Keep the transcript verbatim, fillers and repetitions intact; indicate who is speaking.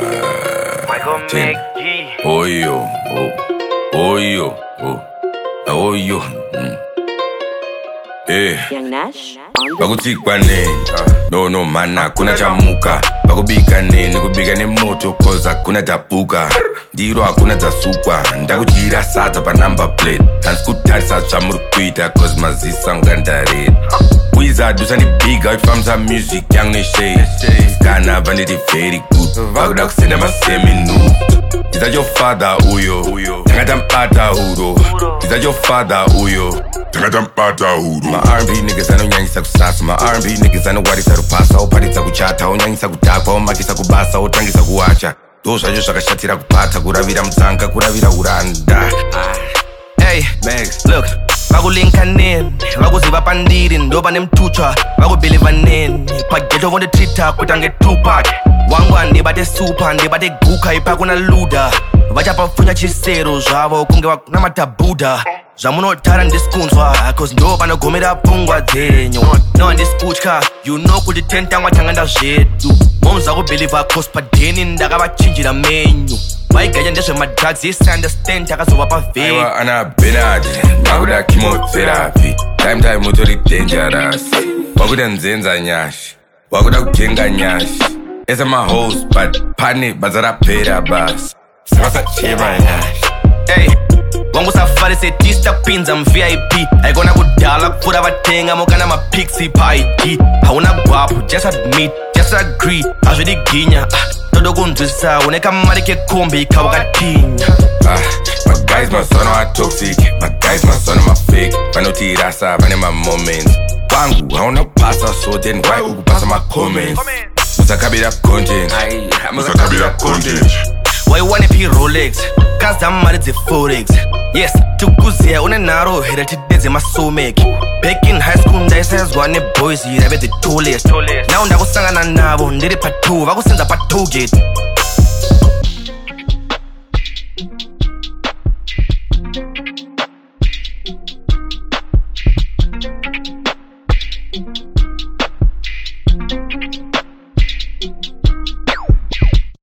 Speaker 1: ten. Oh yo, oh, oh yo, oh, oh yo. Mm. Eh.
Speaker 2: Young Nash.
Speaker 1: Bakutikwa nini? No no mana kuna chamuka. Bakubika nini? Kubika ni moto koza kuna tapuka. Ndiro hakuna tasukwa. Ndakujira sata pa number plate. Tanskutasa chamurukwita cause mazisa ngandare. Wizard do any big out from some music young ni shade. Kana vanity very good. Bakuda kusenda masemi nude. Is that your father uyo? Tangata mpata uro. Is that your father uyo? Tangata mpata uro. My R and B niggas I know nyangisa kusasa. My R and B niggas I know wadisa kupasa. Opadisa kuchata, onyangisa kutapa, omakisa kubasa, otangisa kuacha. Dosha josha kashatira kupata, kuravira mzanga, kuravira uranda.
Speaker 3: Hey, Max, look. Bakulinka nini, bakuziba pandiri, ndoba nemtucha, bakubeliva nini. Pageto vonde trita, kutange Tupac. Wangwa ndibate super, ndibate guka, ipa kuna luda. Vachapa funya chisero, zvavo kungewa na matabuda. Zvamunotara ndiskunzwa, cause ndoba nogomera pungwa dzenyo. No ndiskutka, you know kuti tentangwa tanganda zvedu. Monza kubeliva cause padeni ndakavachinjira menyu. Waigaja ndezve madrugs, yes I understand, takazova pavei.
Speaker 1: Aiwa ana Bernard, makuda chemotherapy. Time time mutori dangerous. Wakuda nzenza nyashi, wakuda kujenga nyashi. Esa ma hoes, but pane bazara pera bas. Sasa chema nyashi.
Speaker 3: Hey, wangu safari setista pinza m V I P. Aikona kudala kufura vatenga mokana ma pixie pa I D. Hauna guapo, just admit, just agree. Azvidi ginya, todo kunzwisa, uneka mari ke kombi kawakatinya.
Speaker 1: Ah, my guys my son are toxic. My guys my son are fake. Vanoti rasa, vane my moments. Wangu, hauna pasa so then why ukupasa my comments? Musakabira content. Musakabira content.
Speaker 3: Why you wanna be Rolex? Cause I'm married to Forex. Yes, to Guzia, on a narrow headed to Desi Masomek. Back in high school, they says one boys, you have the tallest. Now, I was singing a nabo, did it patu, I was in the patu gate.